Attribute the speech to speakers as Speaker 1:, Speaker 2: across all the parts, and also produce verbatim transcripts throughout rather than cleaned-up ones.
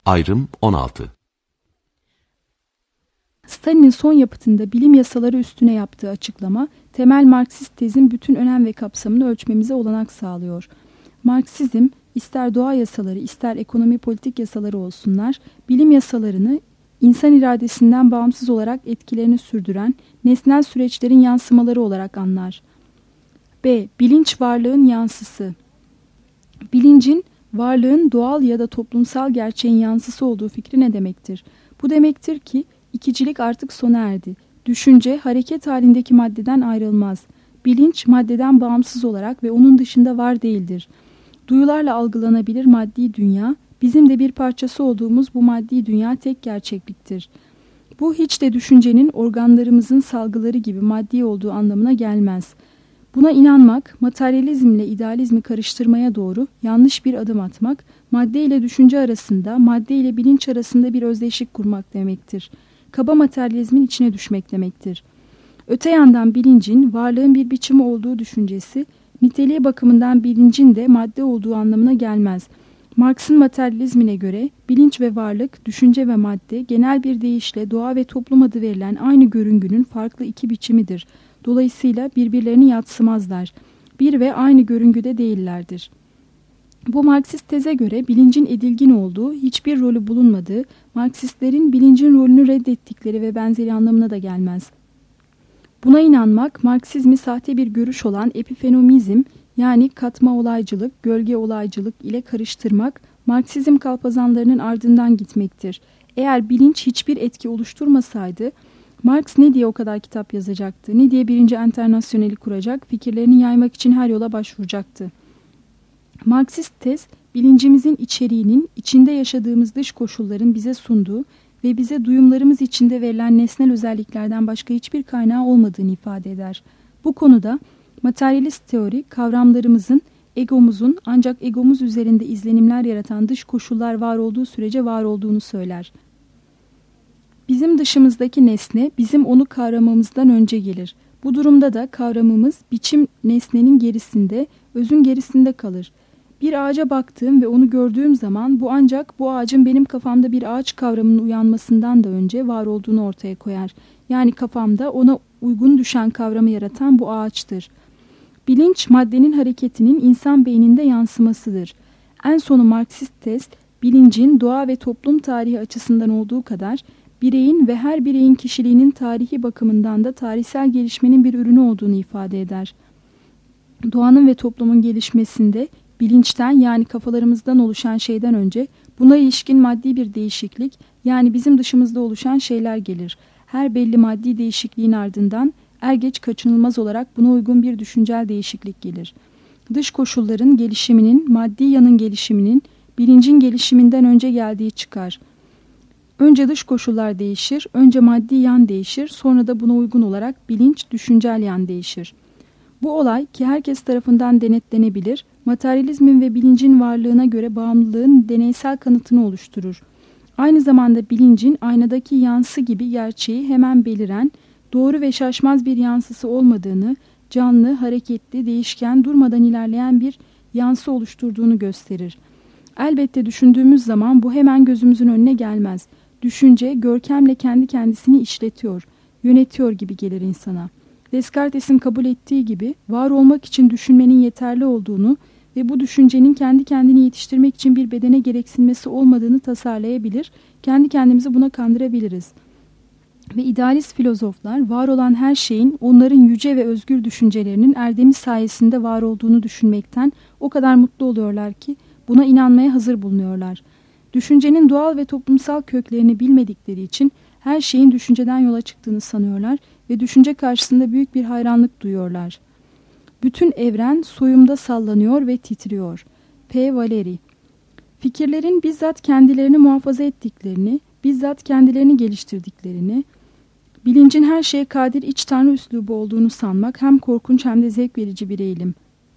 Speaker 1: Ayrım on altı.
Speaker 2: Stalin'in son yapıtında bilim yasaları üstüne yaptığı açıklama, temel Marksist tezin bütün önem ve kapsamını ölçmemize olanak sağlıyor. Marksizm, ister doğa yasaları, ister ekonomi politik yasaları olsunlar, bilim yasalarını insan iradesinden bağımsız olarak etkilerini sürdüren nesnel süreçlerin yansımaları olarak anlar. B. Bilinç varlığın yansısı. Bilincin, varlığın doğal ya da toplumsal gerçeğin yansısı olduğu fikri ne demektir? Bu demektir ki, İkicilik artık sona erdi. Düşünce, hareket halindeki maddeden ayrılmaz. Bilinç, maddeden bağımsız olarak ve onun dışında var değildir. Duyularla algılanabilir maddi dünya, bizim de bir parçası olduğumuz bu maddi dünya tek gerçekliktir. Bu hiç de düşüncenin organlarımızın salgıları gibi maddi olduğu anlamına gelmez. Buna inanmak, materyalizmle idealizmi karıştırmaya doğru yanlış bir adım atmak, madde ile düşünce arasında, madde ile bilinç arasında bir özdeşlik kurmak demektir. Kaba materyalizmin içine düşmek demektir. Öte yandan bilincin, varlığın bir biçimi olduğu düşüncesi, niteliği bakımından bilincin de madde olduğu anlamına gelmez. Marx'ın materyalizmine göre bilinç ve varlık, düşünce ve madde genel bir deyişle doğa ve toplum adı verilen aynı görüngünün farklı iki biçimidir. Dolayısıyla birbirlerini yadsımazlar. Bir ve aynı görüngüde değillerdir. Bu Marksist teze göre bilincin edilgin olduğu, hiçbir rolü bulunmadığı, Marksistlerin bilincin rolünü reddettikleri ve benzeri anlamına da gelmez. Buna inanmak, Marksizmi sahte bir görüş olan epifenomizm, yani katma olaycılık, gölge olaycılık ile karıştırmak, Marksizm kalpazanlarının ardından gitmektir. Eğer bilinç hiçbir etki oluşturmasaydı, Marx ne diye o kadar kitap yazacaktı, ne diye birinci enternasyoneli kuracak, fikirlerini yaymak için her yola başvuracaktı. Marksist tez, bilincimizin içeriğinin, içinde yaşadığımız dış koşulların bize sunduğu ve bize duyumlarımız içinde verilen nesnel özelliklerden başka hiçbir kaynağı olmadığını ifade eder. Bu konuda materyalist teori, kavramlarımızın, egomuzun ancak egomuz üzerinde izlenimler yaratan dış koşullar var olduğu sürece var olduğunu söyler. Bizim dışımızdaki nesne, bizim onu kavramamızdan önce gelir. Bu durumda da kavramımız, biçim nesnenin gerisinde, özün gerisinde kalır. Bir ağaca baktığım ve onu gördüğüm zaman bu ancak bu ağacın benim kafamda bir ağaç kavramının uyanmasından da önce var olduğunu ortaya koyar. Yani kafamda ona uygun düşen kavramı yaratan bu ağaçtır. Bilinç, maddenin hareketinin insan beyninde yansımasıdır. En sonu Marksist tez, bilincin doğa ve toplum tarihi açısından olduğu kadar, bireyin ve her bireyin kişiliğinin tarihi bakımından da tarihsel gelişmenin bir ürünü olduğunu ifade eder. Doğanın ve toplumun gelişmesinde, bilinçten yani kafalarımızdan oluşan şeyden önce buna ilişkin maddi bir değişiklik yani bizim dışımızda oluşan şeyler gelir. Her belli maddi değişikliğin ardından er geç kaçınılmaz olarak buna uygun bir düşüncel değişiklik gelir. Dış koşulların gelişiminin, maddi yanın gelişiminin, bilincin gelişiminden önce geldiği çıkar. Önce dış koşullar değişir, önce maddi yan değişir, sonra da buna uygun olarak bilinç, düşüncel yan değişir. Bu olay ki herkes tarafından denetlenebilir, materyalizmin ve bilincin varlığına göre bağımlılığın deneysel kanıtını oluşturur. Aynı zamanda bilincin aynadaki yansı gibi gerçeği hemen beliren, doğru ve şaşmaz bir yansısı olmadığını, canlı, hareketli, değişken, durmadan ilerleyen bir yansı oluşturduğunu gösterir. Elbette düşündüğümüz zaman bu hemen gözümüzün önüne gelmez. Düşünce, görkemle kendi kendisini işletiyor, yönetiyor gibi gelir insana. Descartes'in kabul ettiği gibi var olmak için düşünmenin yeterli olduğunu ve bu düşüncenin kendi kendini yetiştirmek için bir bedene gereksinmesi olmadığını tasarlayabilir, kendi kendimizi buna kandırabiliriz. Ve idealist filozoflar var olan her şeyin onların yüce ve özgür düşüncelerinin erdemi sayesinde var olduğunu düşünmekten o kadar mutlu oluyorlar ki buna inanmaya hazır bulunuyorlar. Düşüncenin doğal ve toplumsal köklerini bilmedikleri için her şeyin düşünceden yola çıktığını sanıyorlar ve düşünce karşısında büyük bir hayranlık duyuyorlar. Bütün evren soyumda sallanıyor ve titriyor. P. Valéry. Fikirlerin bizzat kendilerini muhafaza ettiklerini, bizzat kendilerini geliştirdiklerini, bilincin her şeye kadir iç tanrı üslubu olduğunu sanmak hem korkunç hem de zevk verici bir eğilim.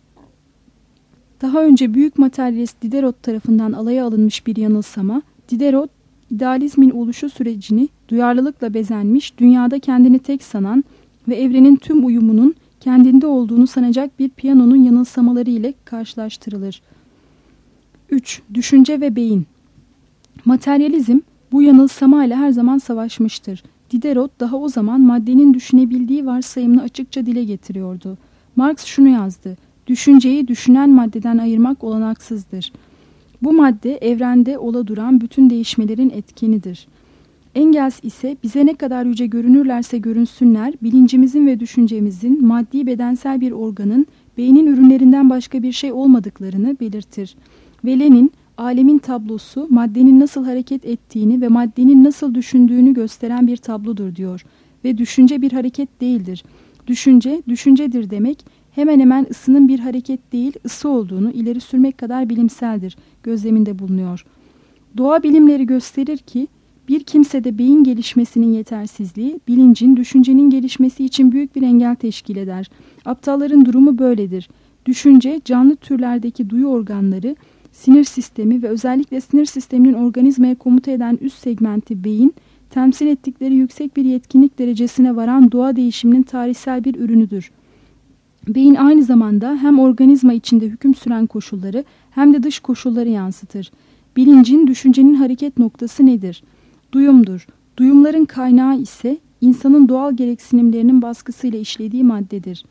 Speaker 2: Daha önce büyük materyalist Diderot tarafından alaya alınmış bir yanılsama, Diderot, idealizmin oluşu sürecini duyarlılıkla bezenmiş, dünyada kendini tek sanan ve evrenin tüm uyumunun kendinde olduğunu sanacak bir piyanonun yanılsamaları ile karşılaştırılır. üç. Düşünce ve beyin. Materyalizm bu yanılsamayla her zaman savaşmıştır. Diderot daha o zaman maddenin düşünebildiği varsayımını açıkça dile getiriyordu. Marx şunu yazdı: düşünceyi düşünen maddeden ayırmak olanaksızdır. Bu madde evrende ola duran bütün değişmelerin etkenidir. Engels ise bize ne kadar yüce görünürlerse görünsünler, bilincimizin ve düşüncemizin maddi bedensel bir organın beynin ürünlerinden başka bir şey olmadıklarını belirtir. Ve Lenin, alemin tablosu maddenin nasıl hareket ettiğini ve maddenin nasıl düşündüğünü gösteren bir tablodur diyor. Ve düşünce bir hareket değildir. Düşünce, düşüncedir demek hemen hemen ısının bir hareket değil, ısı olduğunu ileri sürmek kadar bilimseldir gözleminde bulunuyor. Doğa bilimleri gösterir ki, bir kimsede beyin gelişmesinin yetersizliği, bilincin, düşüncenin gelişmesi için büyük bir engel teşkil eder. Aptalların durumu böyledir. Düşünce, canlı türlerdeki duyu organları, sinir sistemi ve özellikle sinir sisteminin organizmaya komuta eden üst segmenti beyin, temsil ettikleri yüksek bir yetkinlik derecesine varan doğa değişiminin tarihsel bir ürünüdür. Beyin aynı zamanda hem organizma içinde hüküm süren koşulları hem de dış koşulları yansıtır. Bilincin, düşüncenin hareket noktası nedir? Duyumdur. Duyumların kaynağı ise insanın doğal gereksinimlerinin baskısıyla işlediği maddedir.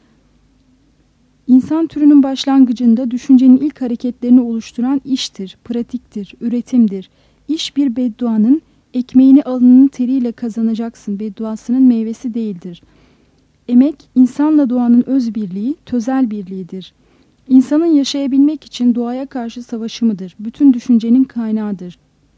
Speaker 2: İnsan türünün başlangıcında düşüncenin ilk hareketlerini oluşturan iştir, pratiktir, üretimdir. İş bir bedduanın ekmeğini alnının teriyle kazanacaksın bedduasının meyvesi değildir. Emek, insanla doğanın öz birliği, tözel birliğidir. İnsanın yaşayabilmek için doğaya karşı savaşımıdır. Bütün düşüncenin kaynağıdır.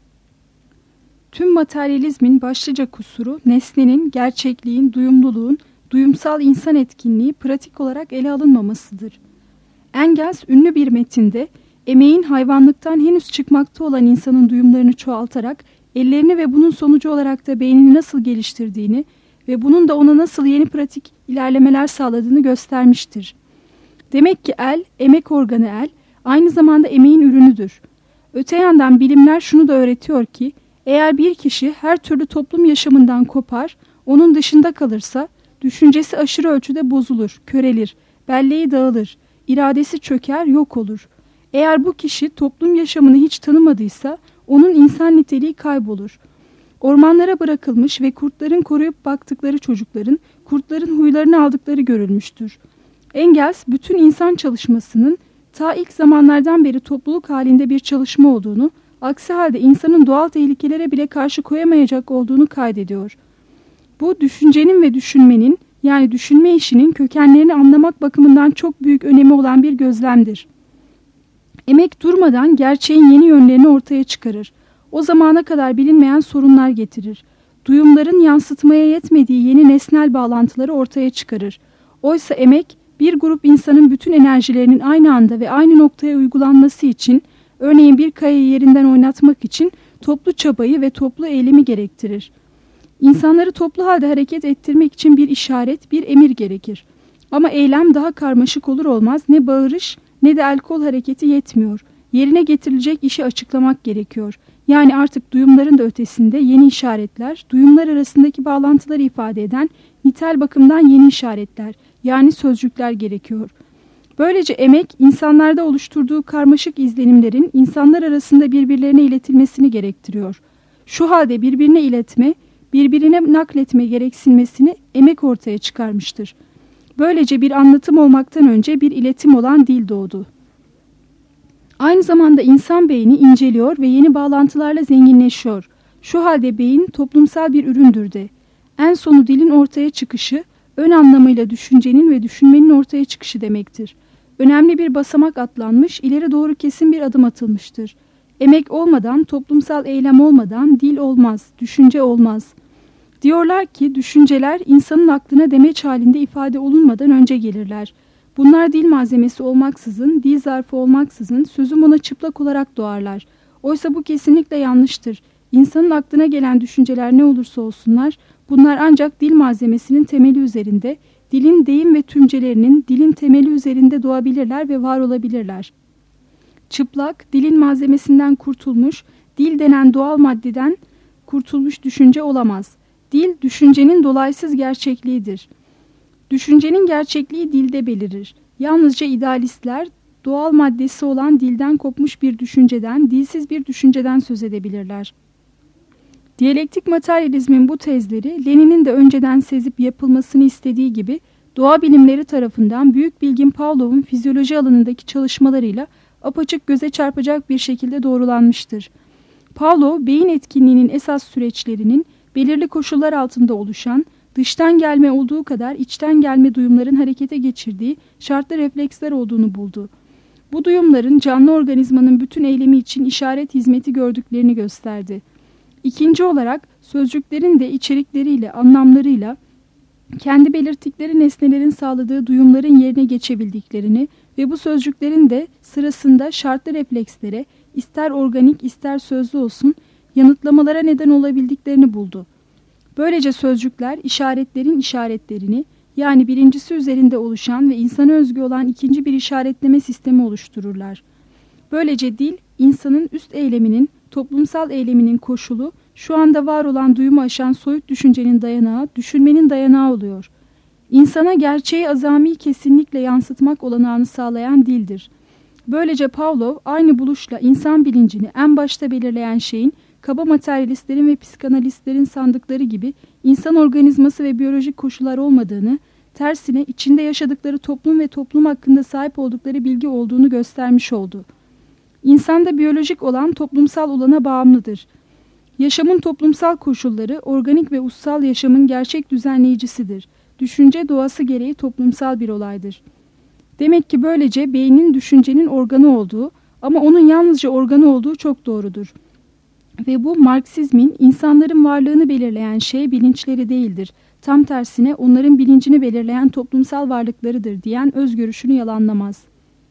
Speaker 2: Tüm materyalizmin başlıca kusuru, nesnenin, gerçekliğin, duyumluluğun, duyumsal insan etkinliği pratik olarak ele alınmamasıdır. Engels, ünlü bir metinde, emeğin hayvanlıktan henüz çıkmakta olan insanın duyumlarını çoğaltarak, ellerini ve bunun sonucu olarak da beynini nasıl geliştirdiğini ve bunun da ona nasıl yeni pratik ilerlemeler sağladığını göstermiştir. Demek ki el, emek organı el, aynı zamanda emeğin ürünüdür. Öte yandan bilimler şunu da öğretiyor ki, eğer bir kişi her türlü toplum yaşamından kopar, onun dışında kalırsa, düşüncesi aşırı ölçüde bozulur, körelir, belleği dağılır, iradesi çöker, yok olur. Eğer bu kişi toplum yaşamını hiç tanımadıysa, onun insan niteliği kaybolur. Ormanlara bırakılmış ve kurtların koruyup baktıkları çocukların, kurtların huylarını aldıkları görülmüştür. Engels, bütün insan çalışmasının ta ilk zamanlardan beri topluluk halinde bir çalışma olduğunu, aksi halde insanın doğal tehlikelere bile karşı koyamayacak olduğunu kaydediyor. Bu, düşüncenin ve düşünmenin, yani düşünme işinin kökenlerini anlamak bakımından çok büyük önemi olan bir gözlemdir. Emek durmadan gerçeğin yeni yönlerini ortaya çıkarır. O zamana kadar bilinmeyen sorunlar getirir. Duyumların yansıtmaya yetmediği yeni nesnel bağlantıları ortaya çıkarır. Oysa emek, bir grup insanın bütün enerjilerinin aynı anda ve aynı noktaya uygulanması için, örneğin bir kayayı yerinden oynatmak için toplu çabayı ve toplu eylemi gerektirir. İnsanları toplu halde hareket ettirmek için bir işaret, bir emir gerekir. Ama eylem daha karmaşık olur olmaz ne bağırış ne de el kol hareketi yetmiyor. Yerine getirilecek işi açıklamak gerekiyor. Yani artık duyumların da ötesinde yeni işaretler, duyumlar arasındaki bağlantıları ifade eden nitel bakımdan yeni işaretler, yani sözcükler gerekiyor. Böylece emek, insanlarda oluşturduğu karmaşık izlenimlerin insanlar arasında birbirlerine iletilmesini gerektiriyor. Şu halde birbirine iletme, birbirine nakletme gereksinmesini emek ortaya çıkarmıştır. Böylece bir anlatım olmaktan önce bir iletim olan dil doğdu. Aynı zamanda insan beyni inceliyor ve yeni bağlantılarla zenginleşiyor. Şu halde beyin toplumsal bir üründür de. En sonu dilin ortaya çıkışı, ön anlamıyla düşüncenin ve düşünmenin ortaya çıkışı demektir. Önemli bir basamak atlanmış, ileri doğru kesin bir adım atılmıştır. Emek olmadan, toplumsal eylem olmadan dil olmaz, düşünce olmaz. Diyorlar ki düşünceler insanın aklına demeç halinde ifade olunmadan önce gelirler. Bunlar dil malzemesi olmaksızın, dil zarfı olmaksızın sözüm ona çıplak olarak doğarlar. Oysa bu kesinlikle yanlıştır. İnsanın aklına gelen düşünceler ne olursa olsunlar, bunlar ancak dil malzemesinin temeli üzerinde, dilin deyim ve tümcelerinin dilin temeli üzerinde doğabilirler ve var olabilirler. Çıplak, dilin malzemesinden kurtulmuş, dil denen doğal maddeden kurtulmuş düşünce olamaz. Dil, düşüncenin dolaysız gerçekliğidir. Düşüncenin gerçekliği dilde belirir. Yalnızca idealistler, doğal maddesi olan dilden kopmuş bir düşünceden, dilsiz bir düşünceden söz edebilirler. Diyalektik materyalizmin bu tezleri Lenin'in de önceden sezip yapılmasını istediği gibi doğa bilimleri tarafından büyük bilgin Pavlov'un fizyoloji alanındaki çalışmalarıyla apaçık göze çarpacak bir şekilde doğrulanmıştır. Pavlov, beyin etkinliğinin esas süreçlerinin belirli koşullar altında oluşan, dıştan gelme olduğu kadar içten gelme duyumların harekete geçirdiği şartlı refleksler olduğunu buldu. Bu duyumların canlı organizmanın bütün eylemi için işaret hizmeti gördüklerini gösterdi. İkinci olarak sözcüklerin de içerikleriyle, anlamlarıyla kendi belirttikleri nesnelerin sağladığı duyumların yerine geçebildiklerini ve bu sözcüklerin de sırasında şartlı reflekslere, ister organik ister sözlü olsun, yanıtlamalara neden olabildiklerini buldu. Böylece sözcükler işaretlerin işaretlerini, yani birincisi üzerinde oluşan ve insana özgü olan ikinci bir işaretleme sistemi oluştururlar. Böylece dil, insanın üst eyleminin, toplumsal eyleminin koşulu, şu anda var olan duyumu aşan soyut düşüncenin dayanağı, düşünmenin dayanağı oluyor. İnsana gerçeği azami kesinlikle yansıtmak olanağını sağlayan dildir. Böylece Pavlov aynı buluşla insan bilincini en başta belirleyen şeyin, kaba materyalistlerin ve psikanalistlerin sandıkları gibi insan organizması ve biyolojik koşullar olmadığını, tersine içinde yaşadıkları toplum ve toplum hakkında sahip oldukları bilgi olduğunu göstermiş oldu. İnsanda biyolojik olan toplumsal olana bağımlıdır. Yaşamın toplumsal koşulları, organik ve ussal yaşamın gerçek düzenleyicisidir. Düşünce doğası gereği toplumsal bir olaydır. Demek ki böylece beynin düşüncenin organı olduğu ama onun yalnızca organı olduğu çok doğrudur. Ve bu Marksizmin insanların varlığını belirleyen şey bilinçleri değildir. Tam tersine onların bilincini belirleyen toplumsal varlıklarıdır diyen öz görüşünü yalanlamaz.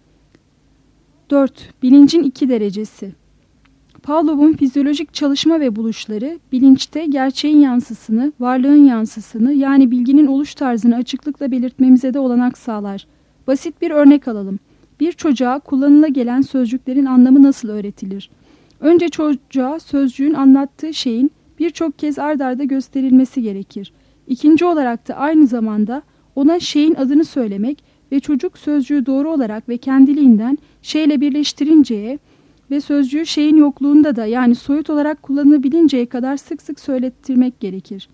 Speaker 2: dört. Bilincin iki derecesi. Pavlov'un fizyolojik çalışma ve buluşları bilinçte gerçeğin yansısını, varlığın yansısını yani bilginin oluş tarzını açıklıkla belirtmemize de olanak sağlar. Basit bir örnek alalım. Bir çocuğa kullanıla gelen sözcüklerin anlamı nasıl öğretilir? Önce çocuğa sözcüğün anlattığı şeyin birçok kez ard arda gösterilmesi gerekir. İkinci olarak da aynı zamanda ona şeyin adını söylemek ve çocuk sözcüğü doğru olarak ve kendiliğinden şeyle birleştirinceye ve sözcüğü şeyin yokluğunda da yani soyut olarak kullanılabilinceye kadar sık sık söylettirmek gerekir.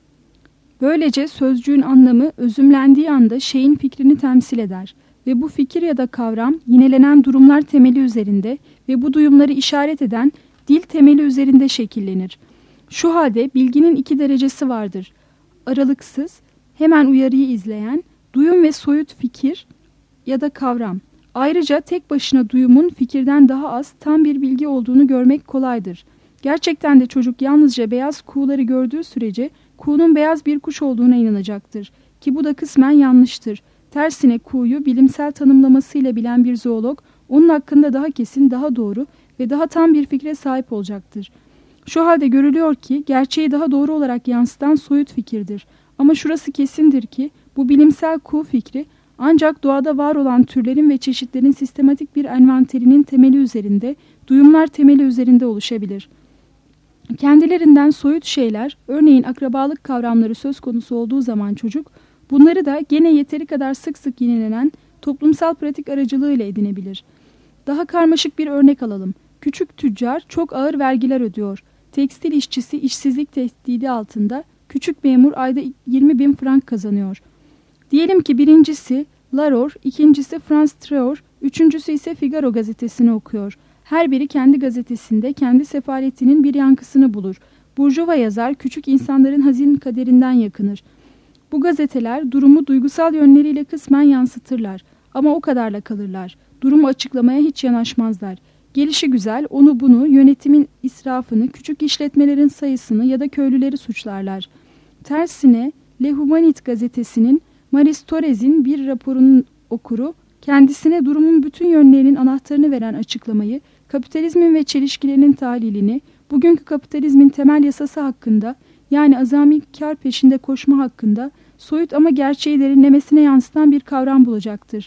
Speaker 2: Böylece sözcüğün anlamı özümlendiği anda şeyin fikrini temsil eder ve bu fikir ya da kavram yinelenen durumlar temeli üzerinde ve bu duyumları işaret eden dil temeli üzerinde şekillenir. Şu halde bilginin iki derecesi vardır. Aralıksız, hemen uyarıyı izleyen, duyum ve soyut fikir ya da kavram. Ayrıca tek başına duyumun fikirden daha az tam bir bilgi olduğunu görmek kolaydır. Gerçekten de çocuk yalnızca beyaz kuğuları gördüğü sürece kuğunun beyaz bir kuş olduğuna inanacaktır. Ki bu da kısmen yanlıştır. Tersine kuğuyu bilimsel tanımlamasıyla bilen bir zoolog onun hakkında daha kesin, daha doğru ve daha tam bir fikre sahip olacaktır. Şu halde görülüyor ki gerçeği daha doğru olarak yansıtan soyut fikirdir. Ama şurası kesindir ki bu bilimsel kuğu fikri ancak doğada var olan türlerin ve çeşitlerin sistematik bir envanterinin temeli üzerinde, duyumlar temeli üzerinde oluşabilir. Kendilerinden soyut şeyler, örneğin akrabalık kavramları söz konusu olduğu zaman çocuk, bunları da gene yeteri kadar sık sık yinelenen toplumsal pratik aracılığıyla edinebilir. Daha karmaşık bir örnek alalım. Küçük tüccar çok ağır vergiler ödüyor. Tekstil işçisi işsizlik tehdidi altında, küçük memur ayda yirmi bin frank kazanıyor. Diyelim ki birincisi Laror, ikincisi Franz Treur, üçüncüsü ise Figaro gazetesini okuyor. Her biri kendi gazetesinde kendi sefaletinin bir yankısını bulur. Burjuva yazar küçük insanların hazin kaderinden yakınır. Bu gazeteler durumu duygusal yönleriyle kısmen yansıtırlar ama o kadarla kalırlar. Durumu açıklamaya hiç yanaşmazlar. Gelişi güzel onu bunu, yönetimin israfını, küçük işletmelerin sayısını ya da köylüleri suçlarlar. Tersine Le Humanit gazetesinin Maris Torres'in bir raporunun okuru, kendisine durumun bütün yönlerinin anahtarını veren açıklamayı, kapitalizmin ve çelişkilerinin tahlilini, bugünkü kapitalizmin temel yasası hakkında, yani azami kar peşinde koşma hakkında, soyut ama gerçeği derinlemesine yansıtan bir kavram bulacaktır.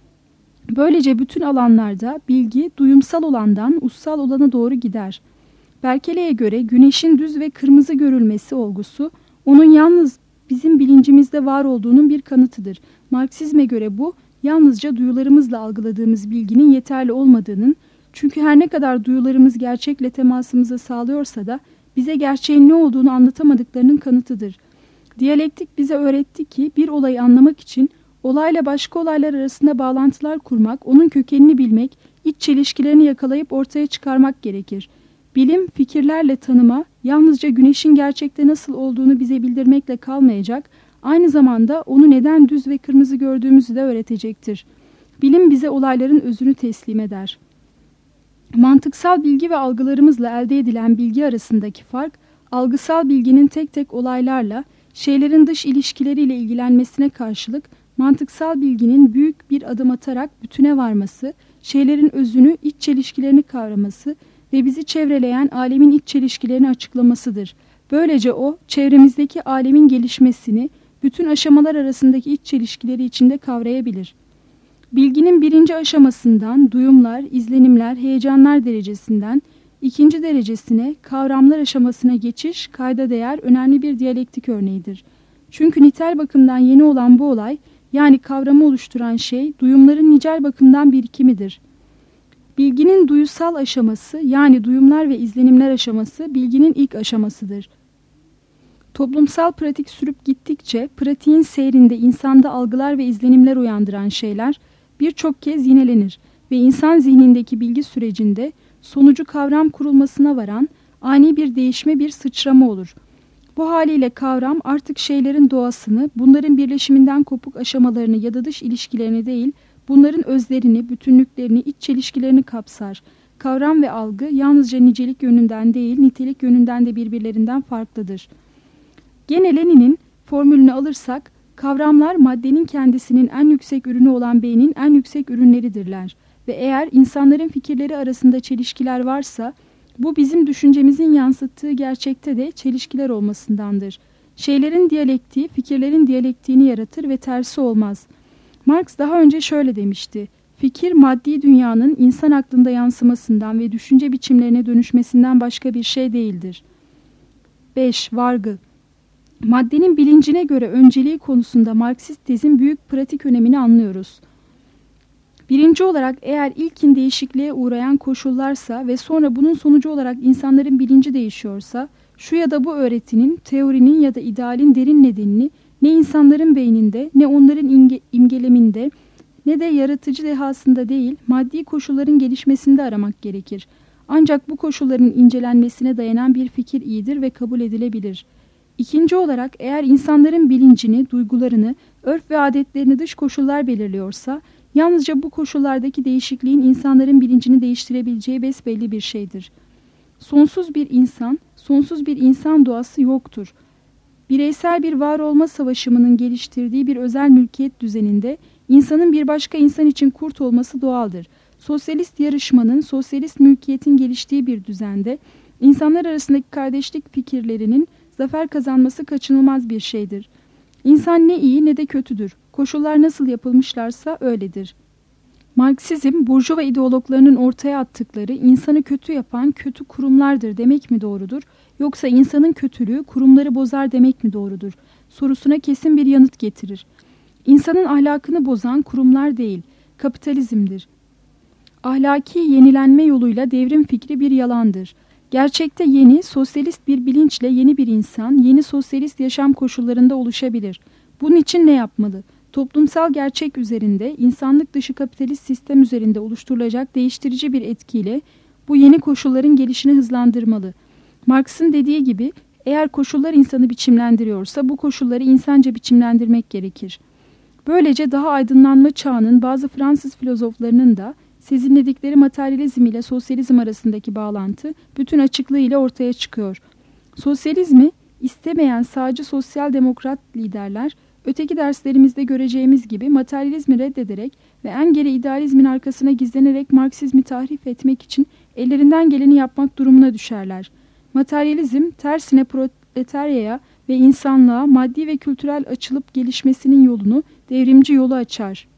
Speaker 2: Böylece bütün alanlarda bilgi duyumsal olandan ussal olana doğru gider. Berkeley'e göre güneşin düz ve kırmızı görülmesi olgusu, onun yalnız bizim bilincimizde var olduğunun bir kanıtıdır. Marksizme göre bu, yalnızca duyularımızla algıladığımız bilginin yeterli olmadığının, çünkü her ne kadar duyularımız gerçekle temasımızı sağlıyorsa da, bize gerçeğin ne olduğunu anlatamadıklarının kanıtıdır. Diyalektik bize öğretti ki bir olayı anlamak için olayla başka olaylar arasında bağlantılar kurmak, onun kökenini bilmek, iç çelişkilerini yakalayıp ortaya çıkarmak gerekir. Bilim, fikirlerle tanıma, yalnızca güneşin gerçekte nasıl olduğunu bize bildirmekle kalmayacak, aynı zamanda onu neden düz ve kırmızı gördüğümüzü de öğretecektir. Bilim bize olayların özünü teslim eder. Mantıksal bilgi ve algılarımızla elde edilen bilgi arasındaki fark, algısal bilginin tek tek olaylarla, şeylerin dış ilişkileriyle ilgilenmesine karşılık, mantıksal bilginin büyük bir adım atarak bütüne varması, şeylerin özünü, iç çelişkilerini kavraması ve bizi çevreleyen alemin iç çelişkilerini açıklamasıdır. Böylece o, çevremizdeki alemin gelişmesini, bütün aşamalar arasındaki iç çelişkileri içinde kavrayabilir. Bilginin birinci aşamasından, duyumlar, izlenimler, heyecanlar derecesinden, ikinci derecesine, kavramlar aşamasına geçiş, kayda değer önemli bir diyalektik örneğidir. Çünkü nitel bakımdan yeni olan bu olay, yani kavramı oluşturan şey, duyumların nicel bakımdan birikimidir. Bilginin duyusal aşaması, yani duyumlar ve izlenimler aşaması, bilginin ilk aşamasıdır. Toplumsal pratik sürüp gittikçe, pratiğin seyrinde insanda algılar ve izlenimler uyandıran şeyler, birçok kez yinelenir ve insan zihnindeki bilgi sürecinde, sonucu kavram kurulmasına varan, ani bir değişme, bir sıçrama olur. Bu haliyle kavram artık şeylerin doğasını, bunların birleşiminden kopuk aşamalarını ya da dış ilişkilerini değil, bunların özlerini, bütünlüklerini, iç çelişkilerini kapsar. Kavram ve algı yalnızca nicelik yönünden değil, nitelik yönünden de birbirlerinden farklıdır. Gene Lenin'in formülünü alırsak, kavramlar maddenin kendisinin en yüksek ürünü olan beynin en yüksek ürünleridirler. Ve eğer insanların fikirleri arasında çelişkiler varsa, bu bizim düşüncemizin yansıttığı gerçekte de çelişkiler olmasındandır. Şeylerin diyalektiği, fikirlerin diyalektiğini yaratır ve tersi olmaz. Marx daha önce şöyle demişti: fikir maddi dünyanın insan aklında yansımasından ve düşünce biçimlerine dönüşmesinden başka bir şey değildir. beş. Vargı. Maddenin bilincine göre önceliği konusunda Marksist tezin büyük pratik önemini anlıyoruz. Birinci olarak eğer ilkin değişikliğe uğrayan koşullarsa ve sonra bunun sonucu olarak insanların bilinci değişiyorsa, şu ya da bu öğretinin, teorinin ya da idealin derin nedenini ne insanların beyninde, ne onların imge imgeleminde, ne de yaratıcı dehasında değil, maddi koşulların gelişmesinde aramak gerekir. Ancak bu koşulların incelenmesine dayanan bir fikir iyidir ve kabul edilebilir. İkinci olarak eğer insanların bilincini, duygularını, örf ve adetlerini dış koşullar belirliyorsa, yalnızca bu koşullardaki değişikliğin insanların bilincini değiştirebileceği besbelli bir şeydir. Sonsuz bir insan, sonsuz bir insan doğası yoktur. Bireysel bir var olma savaşımının geliştirdiği bir özel mülkiyet düzeninde insanın bir başka insan için kurt olması doğaldır. Sosyalist yarışmanın, sosyalist mülkiyetin geliştiği bir düzende insanlar arasındaki kardeşlik fikirlerinin zafer kazanması kaçınılmaz bir şeydir. İnsan ne iyi ne de kötüdür. Koşullar nasıl yapılmışlarsa öyledir. Marksizm, burjuva ideologlarının ortaya attıkları insanı kötü yapan kötü kurumlardır demek mi doğrudur? Yoksa insanın kötülüğü kurumları bozar demek mi doğrudur? Sorusuna kesin bir yanıt getirir. İnsanın ahlakını bozan kurumlar değil, kapitalizmdir. Ahlaki yenilenme yoluyla devrim fikri bir yalandır. Gerçekte yeni, sosyalist bir bilinçle yeni bir insan, yeni sosyalist yaşam koşullarında oluşabilir. Bunun için ne yapmalı? Toplumsal gerçek üzerinde, insanlık dışı kapitalist sistem üzerinde oluşturulacak değiştirici bir etkiyle bu yeni koşulların gelişini hızlandırmalı. Marx'ın dediği gibi, eğer koşullar insanı biçimlendiriyorsa bu koşulları insanca biçimlendirmek gerekir. Böylece daha aydınlanma çağının bazı Fransız filozoflarının da sezinledikleri materyalizm ile sosyalizm arasındaki bağlantı bütün açıklığıyla ortaya çıkıyor. Sosyalizmi istemeyen sağcı sosyal demokrat liderler, öteki derslerimizde göreceğimiz gibi materyalizmi reddederek ve en geri idealizmin arkasına gizlenerek Marksizmi tahrif etmek için ellerinden geleni yapmak durumuna düşerler. Materyalizm tersine proletaryaya ve insanlığa maddi ve kültürel açılıp gelişmesinin yolunu, devrimci yolu açar.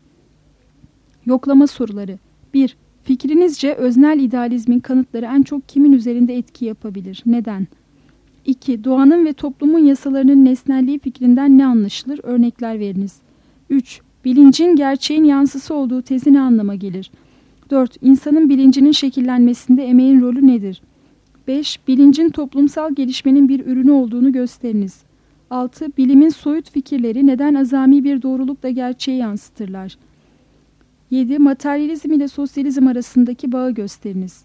Speaker 2: Yoklama soruları. bir. Fikrinizce öznel idealizmin kanıtları en çok kimin üzerinde etki yapabilir? Neden? iki. Doğanın ve toplumun yasalarının nesnelliği fikrinden ne anlaşılır? Örnekler veriniz. üç. Bilincin gerçeğin yansısı olduğu tezi ne anlama gelir? dört. İnsanın bilincinin şekillenmesinde emeğin rolü nedir? beş. Bilincin toplumsal gelişmenin bir ürünü olduğunu gösteriniz. altı. Bilimin soyut fikirleri neden azami bir doğrulukla gerçeği yansıtırlar? yedi. Materyalizm ile sosyalizm arasındaki bağı gösteriniz.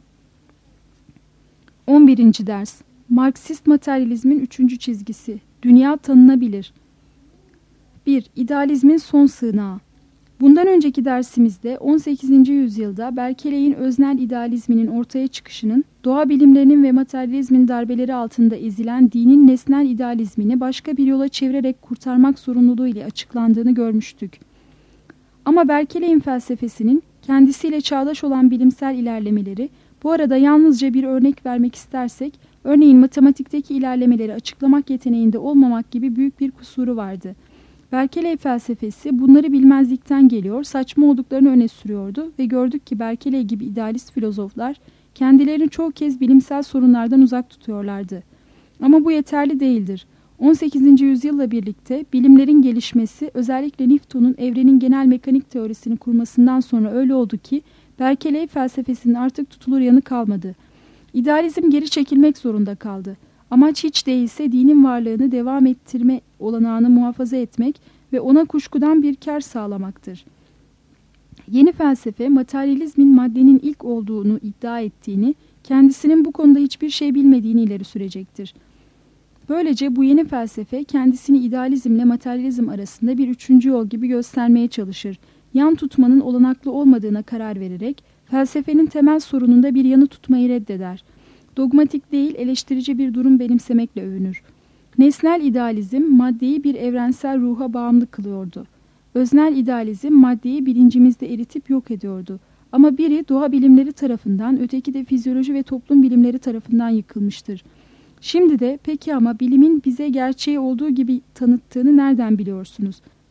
Speaker 2: on birinci ders. Marksist materyalizmin üçüncü çizgisi. Dünya tanınabilir. bir. İdealizmin son sığınağı. Bundan önceki dersimizde on sekizinci yüzyılda Berkeley'in öznel idealizminin ortaya çıkışının, doğa bilimlerinin ve materyalizmin darbeleri altında ezilen dinin nesnel idealizmini başka bir yola çevirerek kurtarmak zorunluluğu ile açıklandığını görmüştük. Ama Berkeley'in felsefesinin kendisiyle çağdaş olan bilimsel ilerlemeleri, bu arada yalnızca bir örnek vermek istersek, örneğin matematikteki ilerlemeleri açıklamak yeteneğinde olmamak gibi büyük bir kusuru vardı. Berkeley felsefesi bunları bilmezlikten geliyor, saçma olduklarını öne sürüyordu ve gördük ki Berkeley gibi idealist filozoflar kendilerini çoğu kez bilimsel sorunlardan uzak tutuyorlardı. Ama bu yeterli değildir. on sekizinci yüzyılla birlikte bilimlerin gelişmesi, özellikle Newton'un evrenin genel mekanik teorisini kurmasından sonra öyle oldu ki Berkeley felsefesinin artık tutulur yanı kalmadı. İdealizm geri çekilmek zorunda kaldı. Amaç hiç değilse dinin varlığını devam ettirme olanağını muhafaza etmek ve ona kuşkudan bir kar sağlamaktır. Yeni felsefe, materyalizmin maddenin ilk olduğunu iddia ettiğini, kendisinin bu konuda hiçbir şey bilmediğini ileri sürecektir. Böylece bu yeni felsefe kendisini idealizmle materyalizm arasında bir üçüncü yol gibi göstermeye çalışır. Yan tutmanın olanaklı olmadığına karar vererek felsefenin temel sorununda bir yanı tutmayı reddeder. Dogmatik değil, eleştirici bir durum benimsemekle övünür. Nesnel idealizm maddeyi bir evrensel ruha bağımlı kılıyordu. Öznel idealizm maddeyi bilincimizde eritip yok ediyordu. Ama biri doğa bilimleri tarafından, öteki de fizyoloji ve toplum bilimleri tarafından yıkılmıştır. Şimdi de peki ama bilimin bize gerçeği olduğu gibi tanıttığını nereden biliyorsunuz?